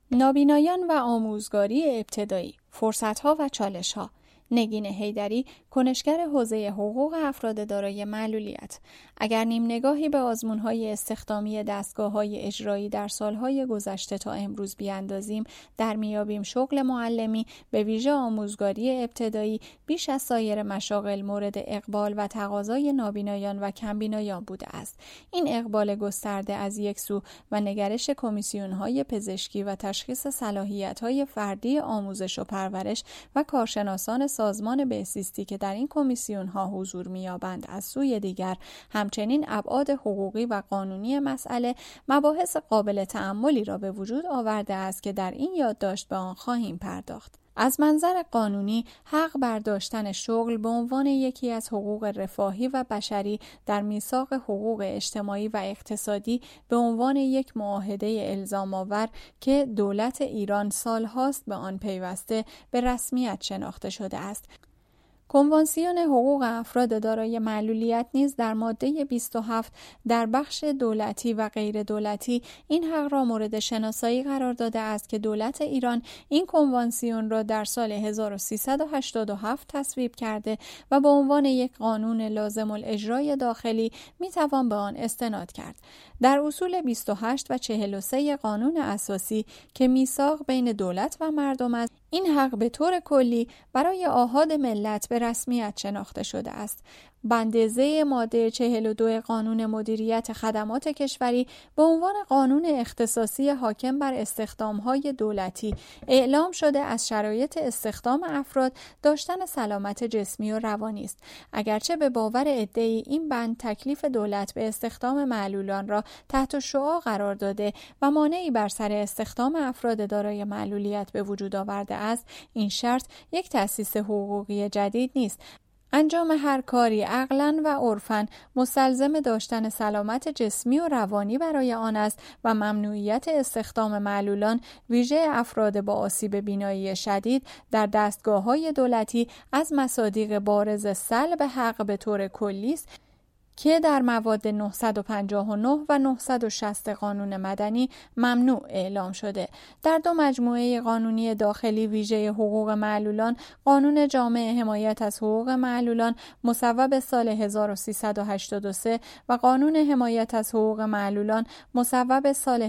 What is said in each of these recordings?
نابینایان و آموزگاری ابتدایی، فرصت‌ها و چالش‌ها. نگین حیدری، کنشگر حوزه حقوق افراد دارای معلولیت. اگر نیم نگاهی به آزمون‌های استخدامی دستگاه‌های اجرایی در سال‌های گذشته تا امروز بیاندازیم، در میابیم شغل معلمی به ویژه آموزگاری ابتدایی بیش از سایر مشاغل مورد اقبال و تقاضای نابینایان و کمبینایان بوده است. این اقبال گسترده از یک سو و نگرش کمیسیون‌های پزشکی و تشخیص صلاحیت‌های فردی آموزش و پرورش و کارشناسان سازمان بهزیستی که در این کمیسیون‌ها حضور می‌یابند، از سوی دیگر همچنین ابعاد حقوقی و قانونی مسئله مباحث قابل تأملی را به وجود آورده است که در این یادداشت به آن خواهیم پرداخت. از منظر قانونی، حق برداشتن شغل به عنوان یکی از حقوق رفاهی و بشری در میثاق حقوق اجتماعی و اقتصادی به عنوان یک معاهده الزام‌آور که دولت ایران سالهاست به آن پیوسته به رسمیت شناخته شده است. کنوانسیون حقوق افراد دارای معلولیت نیز در ماده 27 در بخش دولتی و غیر دولتی این حق را مورد شناسایی قرار داده است که دولت ایران این کنوانسیون را در سال 1387 تصویب کرده و به عنوان یک قانون لازم الاجرای داخلی میتوان به آن استناد کرد. در اصول 28 و 43 قانون اساسی که میثاق بین دولت و مردم است، این حق به طور کلی برای آحاد ملت به رسمیت شناخته شده است. بند ض ماده 42 قانون مدیریت خدمات کشوری به عنوان قانون اختصاصی حاکم بر استخدام‌های دولتی اعلام شده از شرایط استخدام افراد داشتن سلامت جسمی و روانی است. اگرچه به باور عده‌ای این بند تکلیف دولت به استخدام معلولان را تحت شعاع قرار داده و مانعی بر سر استخدام افراد دارای معلولیت به وجود آورده است، این شرط یک تأسیس حقوقی جدید نیست. انجام هر کاری عقلاً و عرفاً مستلزم داشتن سلامت جسمی و روانی برای آن است و ممنوعیت استخدام معلولان ویژه افراد با آسیب بینایی شدید در دستگاه‌های دولتی از مصادیق بارز سلب حق به طور کلی است که در مواد 959 و 960 قانون مدنی ممنوع اعلام شده. در دو مجموعه قانونی داخلی ویژه حقوق معلولان، قانون جامع حمایت از حقوق معلولان مصوب سال 1383 و قانون حمایت از حقوق معلولان مصوب سال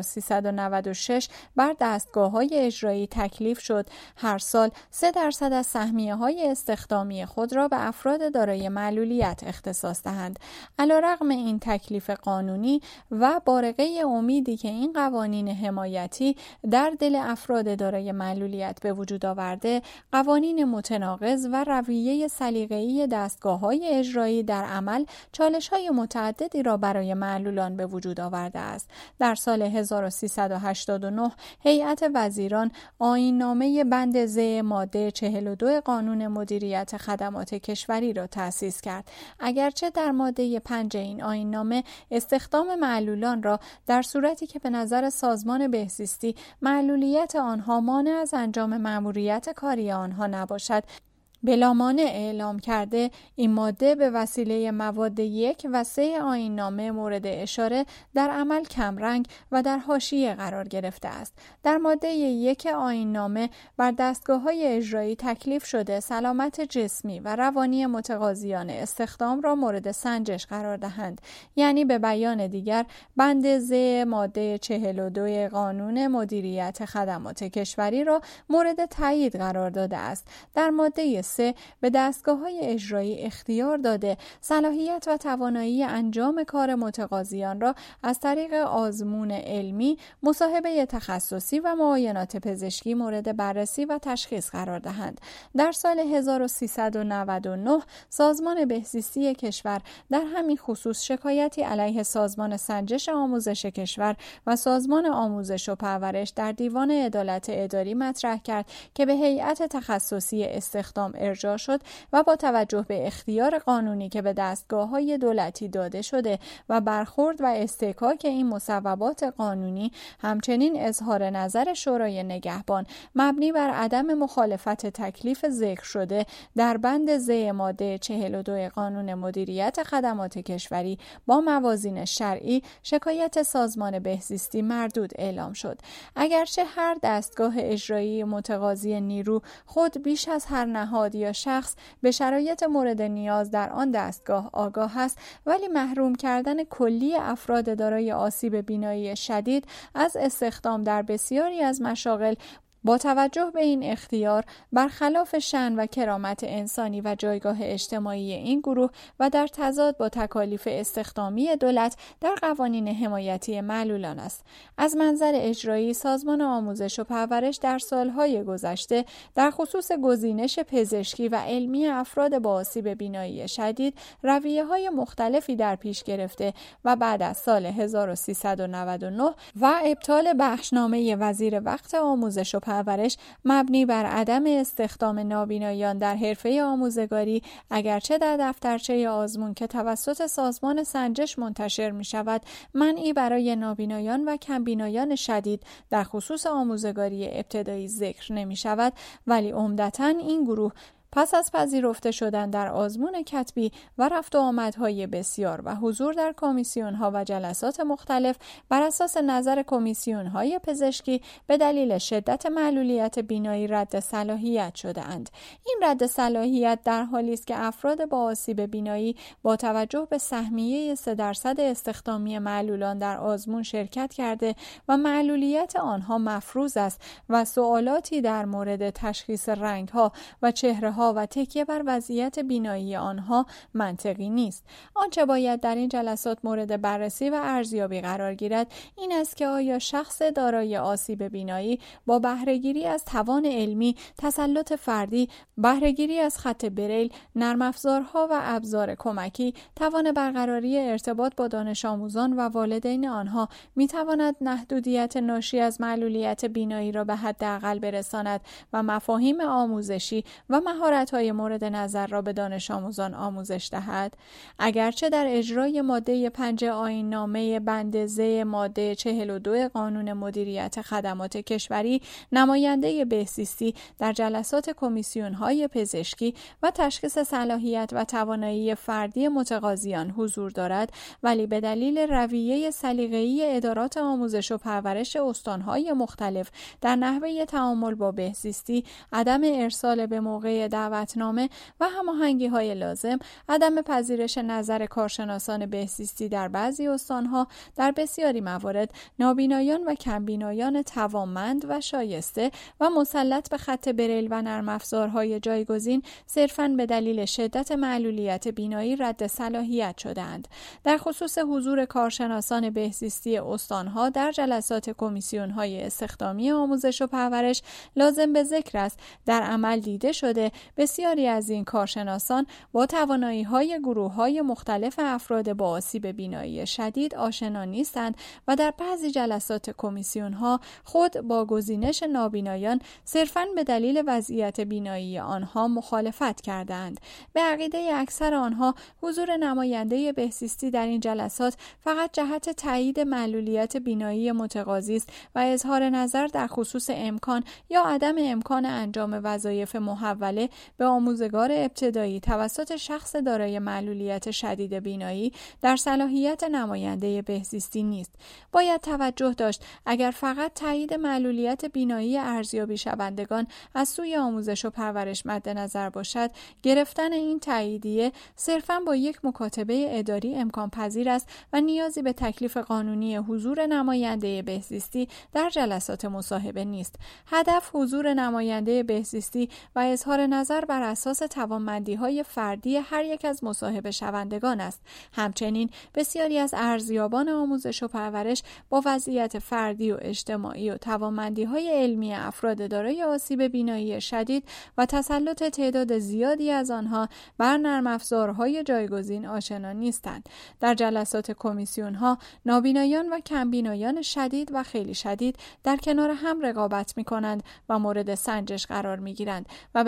1396 بر دستگاه‌های اجرایی تکلیف شد هر سال 3% از سهمیه‌های استخدامی خود را به افراد دارای معلولیت اختصاص دهند. علیرغم این تکلیف قانونی و بارقه امیدی که این قوانین حمایتی در دل افراد دارای معلولیت به وجود آورده، قوانین متناقض و رویه سلیقه‌ای دستگاه‌های اجرایی در عمل چالش‌های متعددی را برای معلولان به وجود آورده است. در سال 1389 هیئت وزیران آیین‌نامه بند ض ماده 42 قانون مدیریت خدمات کشوری را تأسیس کرد. اگرچه در ماده 5 این آیین‌نامه استخدام معلولان را در صورتی که به نظر سازمان بهزیستی معلولیت آنها مانع از انجام مأموریت کاری آنها نباشد بلا مانع اعلام کرده، این ماده به وسیله مواد 1 و 3 آیین‌نامه مورد اشاره در عمل کمرنگ و در حاشیه قرار گرفته است. در ماده 1 آیین‌نامه بر دستگاه‌های اجرایی تکلیف شده سلامت جسمی و روانی متقاضیان استخدام را مورد سنجش قرار دهند. یعنی به بیان دیگر، بند ض ماده 42 قانون مدیریت خدمات کشوری را مورد تایید قرار داده است. در ماده به دستگاه‌های اجرایی اختیار داده صلاحیت و توانایی انجام کار متقاضیان را از طریق آزمون علمی، مصاحبه تخصصی و معاینات پزشکی مورد بررسی و تشخیص قرار دهند. در سال 1399 سازمان بهزیستی کشور در همین خصوص شکایتی علیه سازمان سنجش آموزش کشور و سازمان آموزش و پرورش در دیوان عدالت اداری مطرح کرد که به هیئت تخصصی استخدام ارجاع شد و با توجه به اختیار قانونی که به دستگاه‌های دولتی داده شده و برخورد و استحقاق این مصوبات قانونی، همچنین اظهار نظر شورای نگهبان مبنی بر عدم مخالفت تکلیف ذکر شده در بند ض ماده 42 قانون مدیریت خدمات کشوری با موازین شرعی شکایت سازمان بهزیستی مردود اعلام شد. اگرچه هر دستگاه اجرایی متقاضی نیرو خود بیش از هر نهاد یا شخص به شرایط مورد نیاز در آن دستگاه آگاه است، ولی محروم کردن کلی افراد دارای آسیب بینایی شدید از استخدام در بسیاری از مشاغل با توجه به این اختیار برخلاف شأن و کرامت انسانی و جایگاه اجتماعی این گروه و در تضاد با تکالیف استخدامی دولت در قوانین حمایتی معلولان است. از منظر اجرایی، سازمان آموزش و پرورش در سالهای گذشته در خصوص گزینش پزشکی و علمی افراد با آسیب بینایی شدید رویه‌های مختلفی در پیش گرفته و بعد از سال 1399 و ابطال بخشنامه وزیر وقت آموزش و پرورش مبنی بر عدم استخدام نابینایان در حرفه آموزگاری، اگرچه در دفترچه آزمون که توسط سازمان سنجش منتشر می شود منعی برای نابینایان و کمبینایان شدید در خصوص آموزگاری ابتدایی ذکر نمی شود، ولی عمدتاً این گروه پس از پذیرفته شدن در آزمون کتبی و رفت و آمدهای بسیار و حضور در کمیسیون‌ها و جلسات مختلف بر اساس نظر کمیسیون‌های پزشکی به دلیل شدت معلولیت بینایی رد صلاحیت شده‌اند. این رد صلاحیت در حالی است که افراد با آسیب بینایی با توجه به سهمیه 3% استخدامی معلولان در آزمون شرکت کرده و معلولیت آنها مفروض است و سوالاتی در مورد تشخیص رنگ‌ها و چهره‌ها و تکیه بر وضعیت بینایی آنها منطقی نیست. آنچه باید در این جلسات مورد بررسی و ارزیابی قرار گیرد این است که آیا شخص دارای آسیب بینایی با بهره‌گیری از توان علمی، تسلط فردی، بهره‌گیری از خط بریل، نرم افزارها و ابزار کمکی، توان برقراری ارتباط با دانش آموزان و والدین آنها می‌تواند محدودیت ناشی از معلولیت بینایی را به حداقل برساند و مفاهیم آموزشی و مهارت‌های مورد نظر را به دانش آموزان آموزش دهد. اگرچه در اجرای ماده 5 آیین‌نامه بند ض ماده 42 قانون مدیریت خدمات کشوری نماینده بهزیستی در جلسات کمیسیون‌های پزشکی و تشخیص صلاحیت و توانایی فردی متقاضیان حضور دارد، ولی به دلیل رویه سلیقه‌ای ادارات آموزش و پرورش استان‌های مختلف در نحوه تعامل با بهزیستی، عدم ارسال به موقع دعوتنامه و هماهنگی‌های لازم، عدم پذیرش نظر کارشناسان بهزیستی در بعضی استان‌ها، در بسیاری موارد نابینایان و کمبینایان توانمند و شایسته و مسلط به خط بریل و نرم افزارهای جایگزین صرفاً به دلیل شدت معلولیت بینایی رد صلاحیت شدند. در خصوص حضور کارشناسان بهزیستی استان‌ها در جلسات کمیسیون‌های استخدامی آموزش و پرورش لازم به ذکر است در عمل دیده شده بسیاری از این کارشناسان با توانایی‌های گروه‌های مختلف افراد با آسیب بینایی شدید آشنا نیستند و در بعضی جلسات کمیسیون‌ها خود با گزینش نابینایان صرفاً به دلیل وضعیت بینایی آنها مخالفت کردند. به عقیده اکثر آنها حضور نماینده بهزیستی در این جلسات فقط جهت تایید معلولیت بینایی متقاضی است و اظهار نظر در خصوص امکان یا عدم امکان انجام وظایف محوله به آموزگار ابتدایی توسط شخص دارای معلولیت شدید بینایی در صلاحیت نماینده بهزیستی نیست. باید توجه داشت اگر فقط تایید معلولیت بینایی ارزیابی شوندگان از سوی آموزش و پرورش مد نظر باشد، گرفتن این تاییدیه صرفاً با یک مکاتبه اداری امکان پذیر است و نیازی به تکلیف قانونی حضور نماینده بهزیستی در جلسات مصاحبه نیست. هدف حضور نماینده بهزیستی و اظهار نظر بر اساس توانمندی‌های فردی هر یک از مصاحبه شوندگان است. همچنین بسیاری از ارزیابان آموزش و پرورش با وضعیت فردی و اجتماعی و توانمندی‌های علمی افراد دارای آسیب بینایی شدید و تسلط تعداد زیادی از آنها بر نرم افزارهای جایگزین آشنا نیستند. در جلسات کمیسیون‌ها نابینایان و کمبینایان شدید و خیلی شدید در کنار هم رقابت می‌کنند و مورد سنجش قرار می‌گیرند و به دلیل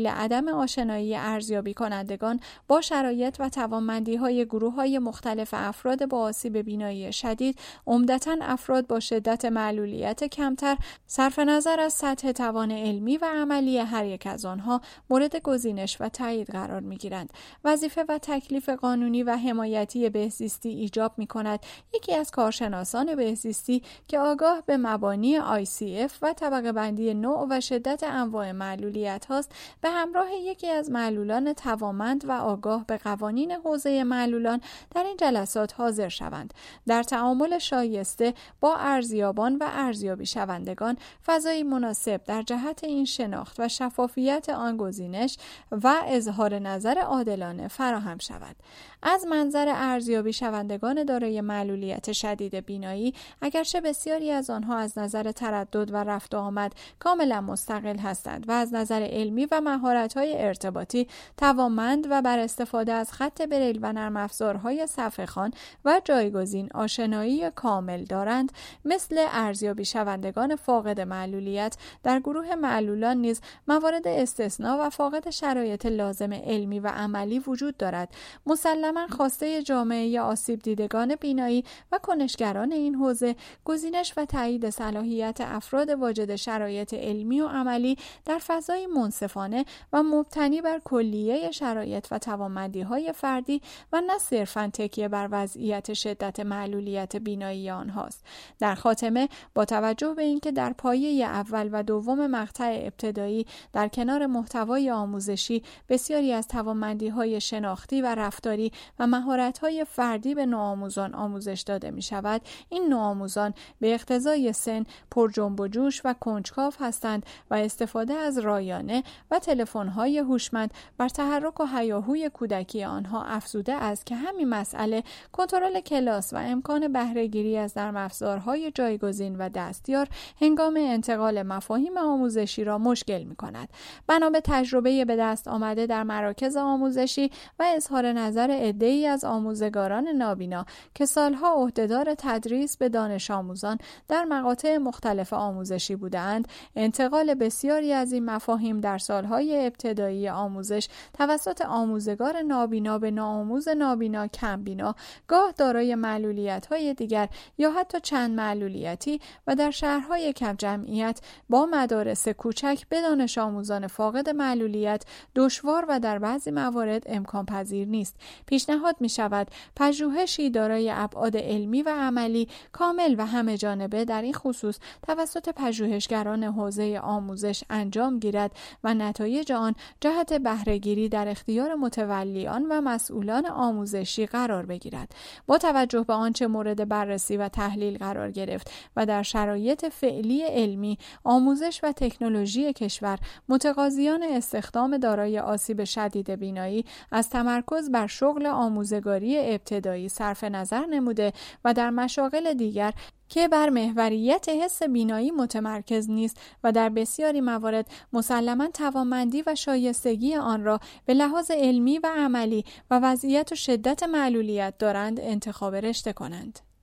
عدم آشنایی ارزیابی کنندگان با شرایط و توانمندی‌های گروه‌های مختلف افراد با آسیب بینایی شدید، عمدتاً افراد با شدت معلولیت کمتر، صرف نظر از سطح توان علمی و عملی هر یک از آنها مورد گزینش و تایید قرار می‌گیرند. وظیفه و تکلیف قانونی و حمایتی بهزیستی ایجاب می‌کند یکی از کارشناسان بهزیستی که آگاه به مبانی ICF و طبقه بندی نوع و شدت انواع معلولیت هاست، به همراه یکی از معلولان توانمند و آگاه به قوانین حوزه معلولان در این جلسات حاضر شوند. در تعامل شایسته با ارزیابان و ارزیابی شوندگان، فضایی مناسب در جهت این شناخت و شفافیت آن گزینش و اظهار نظر عادلانه فراهم شود. از منظر ارزیابی شوندگان دارای معلولیت شدید بینایی، اگرچه بسیاری از آنها از نظر تردد و رفت و آمد کاملا مستقل هستند و از نظر علمی و مهارت‌های ارتباطی توانمند و بر استفاده از خط بریل و نرم افزارهای صفحه‌خوان و جایگزین آشنایی کامل دارند، مثل ارزیابی شوندگان فاقد معلولیت، در گروه معلولان نیز موارد استثناء و فاقد شرایط لازم علمی و عملی وجود دارد. مسلماً خواسته جامعه آسیب دیدگان بینایی و کنشگران این حوزه، گزینش و تایید صلاحیت افراد واجد شرایط علمی و عملی در فضای منصفانه و مبتنی بر کلیه شرایط و توانمندی‌های فردی و نه صرفاً تکیه بر وضعیت شدت معلولیت بینایی آنهاست. در خاتمه، با توجه به اینکه در پایه اول و دوم مقطع ابتدایی در کنار محتوای آموزشی بسیاری از توانمندی‌های شناختی و رفتاری و مهارت‌های فردی به نوآموزان آموزش داده می‌شود، این نوآموزان به اقتضای سن پر جنب و جوش و کنجکاو هستند و استفاده از رایانه و تلفن‌های هوشمند بر تحرک و هیاهوی کودکی آنها افزوده است که همین مسئله کنترل کلاس و امکان بهره‌گیری از نرم افزارهای جایگزین و دستیار هنگام انتقال مفاهیم آموزشی را مشکل می‌کند. بنا به تجربه به دست آمده در مراکز آموزشی و اظهار نظر عده‌ای از آموزگاران نابینا که سالها عهدهدار تدریس به دانش آموزان در مقاطع مختلف آموزشی بودند، انتقال بسیاری از این مفاهیم در سالهای ابتدایی آموزش توسط آموزگار نابینا به نوآموز نابینا کمبینا، گاه دارای معلولیت‌های دیگر یا حتی چند معلولیتی و در شهرهای کم جمعیت با مدارس کوچک به دانش آموزان فاقد معلولیت دشوار و در بعضی موارد امکان پذیر نیست. پیشنهاد می شود پژوهشی دارای ابعاد علمی و عملی کامل و همه جانبه در این خصوص توسط پژوهشگران حوزه آموزش انجام گیرد و نتایج آن جهت بهره‌گیری در اختیار متولیان و مسئولان آموزشی قرار بگیرد. با توجه به آنچه مورد بررسی و تحلیل قرار گرفت و در شرایط فعلی علمی، آموزش و تکنولوژی کشور، متقاضیان استخدام دارای آسیب شدید بینایی از تمرکز بر شغل آموزگاری ابتدایی صرف نظر نموده و در مشاغل دیگر که بر محوریت حس بینایی متمرکز نیست و در بسیاری موارد مسلماً توانمندی و شایستگی آن را به لحاظ علمی و عملی و وضعیت و شدت معلولیت دارند انتخاب رشته کنند.